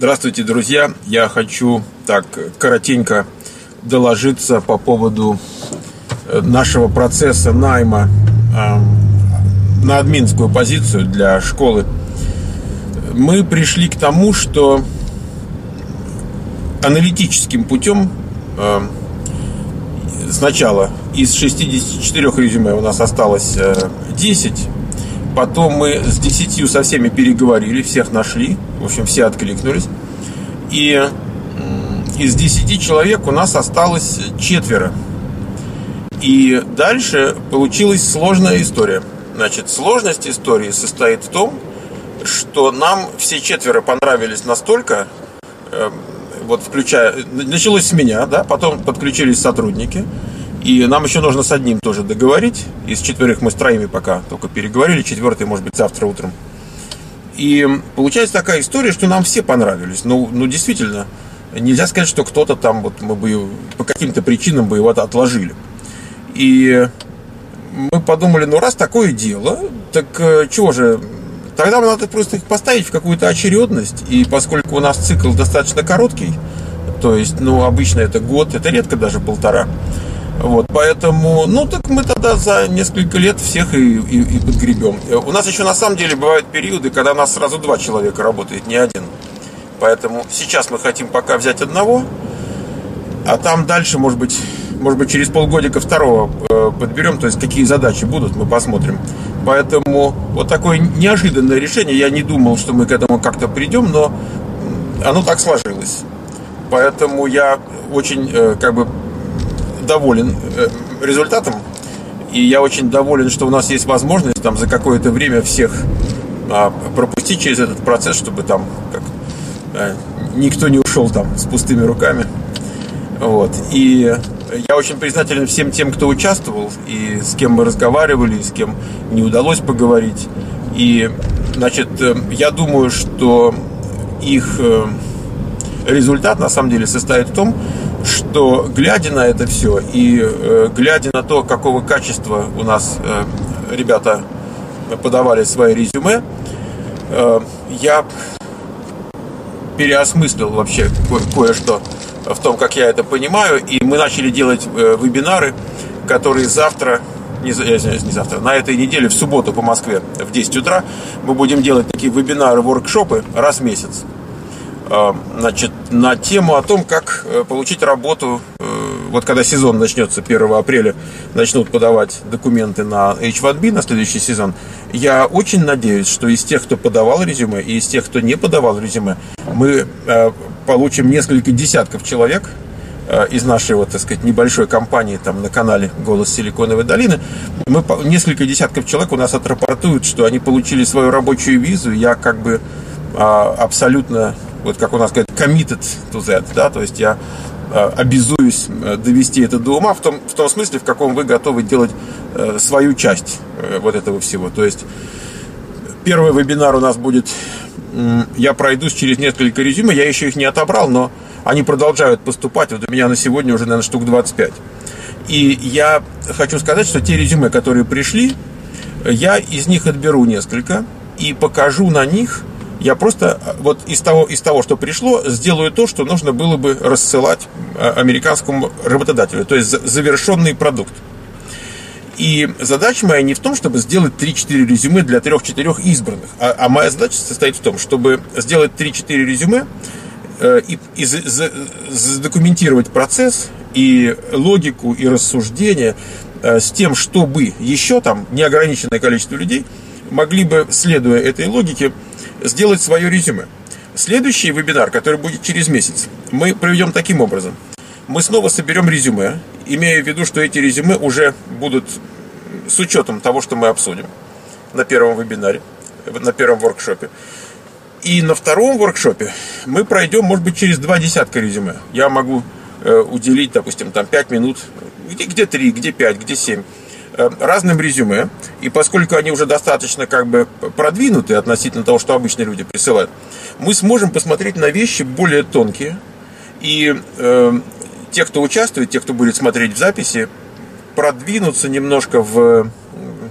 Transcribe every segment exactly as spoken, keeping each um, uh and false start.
Здравствуйте, друзья! Я хочу так коротенько доложиться по поводу нашего процесса найма э, на админскую позицию для школы. Мы пришли к тому, что аналитическим путем э, сначала из шестидесяти четырёх резюме у нас осталось э, десять. Потом мы с десятью со всеми переговорили, всех нашли. В общем, все откликнулись. И из десяти человек у нас осталось четверо. И дальше получилась сложная история. Значит, сложность истории состоит в том, что нам все четверо понравились настолько, э, вот включая, началось с меня, да, потом подключились сотрудники. И нам еще нужно с одним тоже договорить. Из четверых мы с троими пока только переговорили. Четвертый, может быть, завтра утром. И получается такая история, что нам все понравились. Ну, ну действительно, нельзя сказать, что кто-то там, вот мы бы по каким-то причинам бы его отложили. И мы подумали, ну раз такое дело, так чего же, тогда надо просто их поставить в какую-то очередность. И поскольку у нас цикл достаточно короткий, то есть, ну, обычно это год, это редко даже полтора. Вот, поэтому, ну, так мы тогда за несколько лет всех и, и, и подгребем. У нас еще на самом деле бывают периоды, когда у нас сразу два человека работает, не один. Поэтому сейчас мы хотим пока взять одного, а там дальше, может быть, может быть через полгодика второго э, подберем, то есть какие задачи будут, мы посмотрим. Поэтому вот такое неожиданное решение, я не думал, что мы к этому как-то придем, но оно так сложилось. Поэтому я очень, э, как бы, доволен результатом, и я очень доволен, что у нас есть возможность там за какое-то время всех а, пропустить через этот процесс, чтобы там как, а, никто не ушел там с пустыми руками. Вот. И я очень признателен всем тем, кто участвовал, и с кем мы разговаривали, и с кем не удалось поговорить. И, значит, я думаю, что их результат на самом деле состоит в том, что, глядя на это все и э, глядя на то, какого качества у нас э, ребята подавали свои резюме, э, я переосмыслил вообще ко- кое-что в том, как я это понимаю, и мы начали делать э, вебинары, которые завтра, не, извиняюсь, не завтра, на этой неделе, в субботу по Москве в десять утра мы будем делать такие вебинары, воркшопы раз в месяц. Значит, на тему о том, как получить работу. Вот когда сезон начнется, первого апреля начнут подавать документы на эйч один би на следующий сезон. Я очень надеюсь, что из тех, кто подавал резюме, и из тех, кто не подавал резюме, мы получим несколько десятков человек из нашей, вот, так сказать, небольшой компании там на канале «Голос Силиконовой долины». Мы, несколько десятков человек у нас отрапортуют, что они получили свою рабочую визу. Я как бы абсолютно, вот как у нас говорят, committed to that, да, то есть я э, обязуюсь довести это до ума в том, в том смысле, в каком вы готовы делать э, свою часть э, вот этого всего. То есть первый вебинар у нас будет, э, я пройдусь через несколько резюме, я еще их не отобрал, но они продолжают поступать, вот у меня на сегодня уже, наверное, штук двадцать пять. И я хочу сказать, что те резюме, которые пришли, я из них отберу несколько и покажу на них. Я просто вот из того, из того, что пришло, сделаю то, что нужно было бы рассылать американскому работодателю, то есть завершенный продукт. И задача моя не в том, чтобы сделать три-четыре резюме для трех-четырех избранных, а, а моя задача состоит в том, чтобы сделать три-четыре резюме э, и, и за, за, задокументировать процесс и логику, и рассуждение э, с тем, чтобы еще там неограниченное количество людей могли бы, следуя этой логике, сделать свое резюме. Следующий вебинар, который будет через месяц, мы проведем таким образом. Мы снова соберем резюме, имея в виду, что эти резюме уже будут с учетом того, что мы обсудим на первом вебинаре, на первом воркшопе. И на втором воркшопе мы пройдем, может быть, через два десятка резюме. Я могу э, уделить, допустим, там пять минут, где, где три, где пять, где семь. Разным резюме, и поскольку они уже достаточно как бы продвинуты относительно того, что обычные люди присылают, мы сможем посмотреть на вещи более тонкие, и э, те, кто участвует, те, кто будет смотреть в записи, продвинуться немножко в,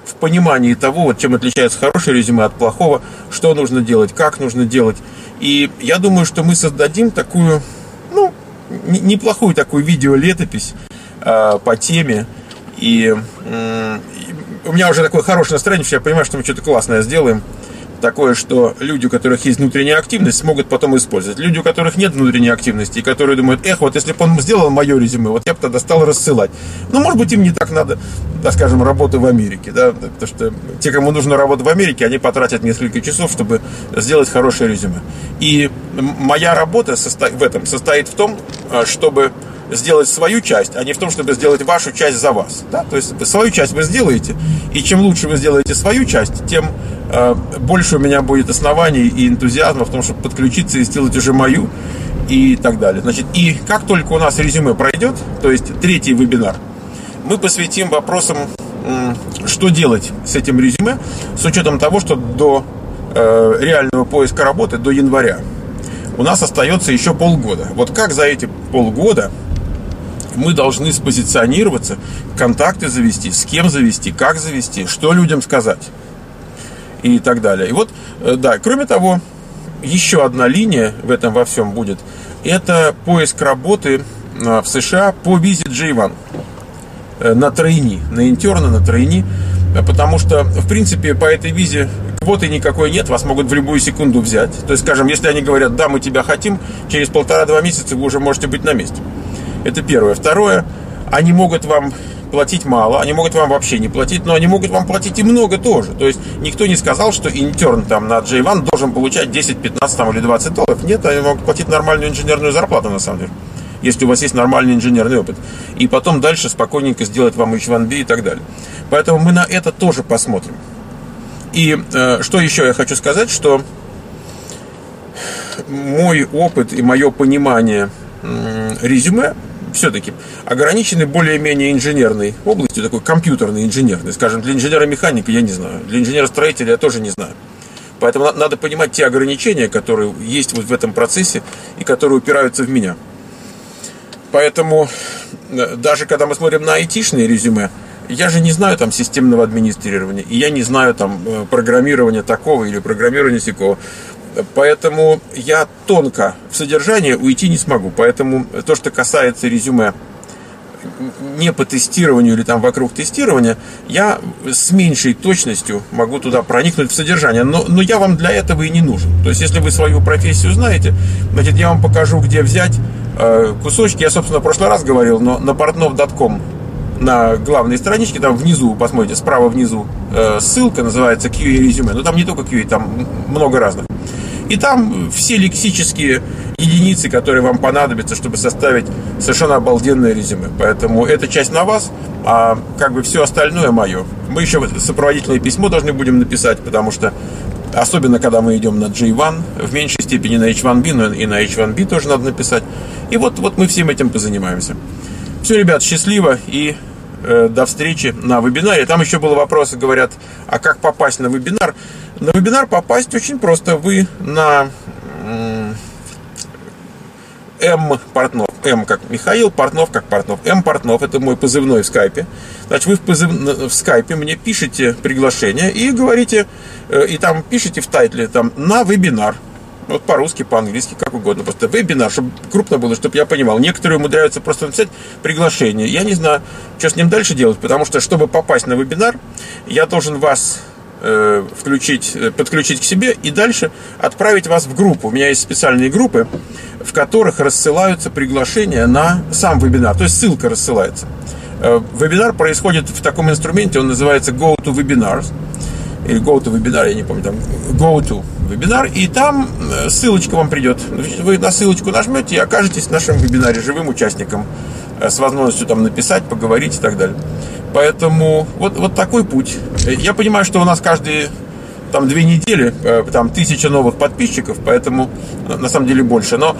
в понимании того, вот, чем отличается хорошее резюме от плохого, что нужно делать, как нужно делать. И я думаю, что мы создадим такую, ну, неплохую такую видеолетопись э, по теме. И э, у меня уже такое хорошее настроение, что я понимаю, что мы что-то классное сделаем. Такое, что люди, у которых есть внутренняя активность, смогут потом использовать. Люди, у которых нет внутренней активности, и которые думают, эх, вот если бы он сделал мое резюме, вот я бы тогда стал рассылать. Ну, может быть, им не так надо, так скажем, работы в Америке, да, потому что те, кому нужна работа в Америке, они потратят несколько часов, чтобы сделать хорошее резюме. И моя работа состо... в этом состоит в том, чтобы сделать свою часть, а не в том, чтобы сделать вашу часть за вас. Да? То есть свою часть вы сделаете, и чем лучше вы сделаете свою часть, тем э, больше у меня будет оснований и энтузиазма в том, чтобы подключиться и сделать уже мою и так далее. Значит, и как только у нас резюме пройдет, то есть третий вебинар, мы посвятим вопросам, э, что делать с этим резюме, с учетом того, что до э, реального поиска работы, до января, у нас остается еще полгода. Вот как за эти полгода мы должны спозиционироваться, контакты завести, с кем завести, как завести, что людям сказать и так далее. И вот, да, кроме того, еще одна линия в этом во всем будет. Это поиск работы в США по визе джей один на трейни, на интерна, на трейни. Потому что, в принципе, по этой визе квоты никакой нет, вас могут в любую секунду взять. То есть, скажем, если они говорят, да, мы тебя хотим, через полтора-два месяца вы уже можете быть на месте. Это первое. Второе, они могут вам платить мало, они могут вам вообще не платить, но они могут вам платить и много тоже. То есть никто не сказал, что интерн там на джей один должен получать десять, пятнадцать там, или двадцать долларов. Нет, они могут платить нормальную инженерную зарплату на самом деле, если у вас есть нормальный инженерный опыт. И потом дальше спокойненько сделать вам эйч один би и так далее. Поэтому мы на это тоже посмотрим. И э, что еще я хочу сказать, что мой опыт и мое понимание э, резюме все-таки ограничены более-менее инженерной областью, такой компьютерной инженерной. Скажем, для инженера-механика я не знаю, для инженера-строителя я тоже не знаю. Поэтому надо понимать те ограничения, которые есть вот в этом процессе и которые упираются в меня. Поэтому даже когда мы смотрим на айтишные резюме, я же не знаю там системного администрирования, и я не знаю там программирования такого или программирования сякого. Поэтому я тонко в содержание уйти не смогу. Поэтому то, что касается резюме не по тестированию или там вокруг тестирования, я с меньшей точностью могу туда проникнуть в содержание. Но, но я вам для этого и не нужен. То есть, если вы свою профессию знаете, значит, я вам покажу, где взять э, кусочки. Я, собственно, в прошлый раз говорил, но на портнов точка ком на главной страничке, там внизу, посмотрите, справа внизу э, ссылка, называется кью эй резюме. Но там не только кью эй, там много разных. И там все лексические единицы, которые вам понадобятся, чтобы составить совершенно обалденное резюме. Поэтому эта часть на вас, а как бы все остальное мое. Мы еще сопроводительное письмо должны будем написать, потому что, особенно когда мы идем на джей один, в меньшей степени на эйч один би, но и на эйч один би тоже надо написать. И вот, вот мы всем этим позанимаемся. Все, ребят, счастливо и э, до встречи на вебинаре. Там еще был вопрос, говорят, а как попасть на вебинар? На вебинар попасть очень просто. Вы на М Портнов, М как Михаил, Портнов как Портнов. М Портнов, это мой позывной в скайпе. Значит, вы в, позыв... в скайпе мне пишете приглашение и говорите, и там пишите в тайтле там на вебинар. Вот по-русски, по-английски, как угодно. Просто вебинар, чтобы крупно было, чтобы я понимал. Некоторые умудряются просто написать приглашение. Я не знаю, что с ним дальше делать, потому что, чтобы попасть на вебинар, я должен вас э, включить, подключить к себе и дальше отправить вас в группу. У меня есть специальные группы, в которых рассылаются приглашения на сам вебинар. То есть ссылка рассылается. Э, вебинар происходит в таком инструменте, он называется GoToWebinars. Или GoToWebinar, я не помню, там GoToWebinar, и там ссылочка вам придет. Вы на ссылочку нажмете и окажетесь в нашем вебинаре живым участником с возможностью там написать, поговорить и так далее. Поэтому вот, вот такой путь. Я понимаю, что у нас каждые там две недели там тысяча новых подписчиков, поэтому на самом деле больше. Но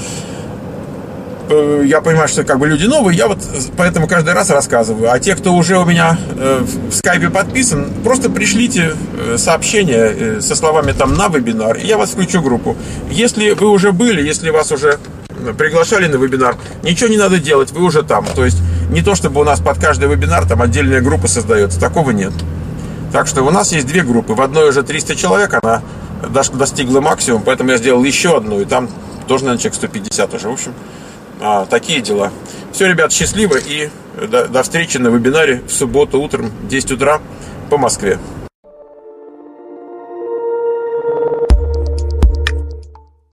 я понимаю, что как бы люди новые, я вот поэтому каждый раз рассказываю. А те, кто уже у меня в скайпе подписан, просто пришлите сообщение со словами там на вебинар, и я вас включу в группу. Если вы уже были, если вас уже приглашали на вебинар, ничего не надо делать, вы уже там. То есть не то, чтобы у нас под каждый вебинар там отдельная группа создается, такого нет. Так что у нас есть две группы. В одной уже триста человек, она достигла максимум, поэтому я сделал еще одну, и там тоже, наверное, человек сто пятьдесят уже. В общем, такие дела. Все, ребят, счастливо и до, до встречи на вебинаре в субботу утром в десять утра по Москве.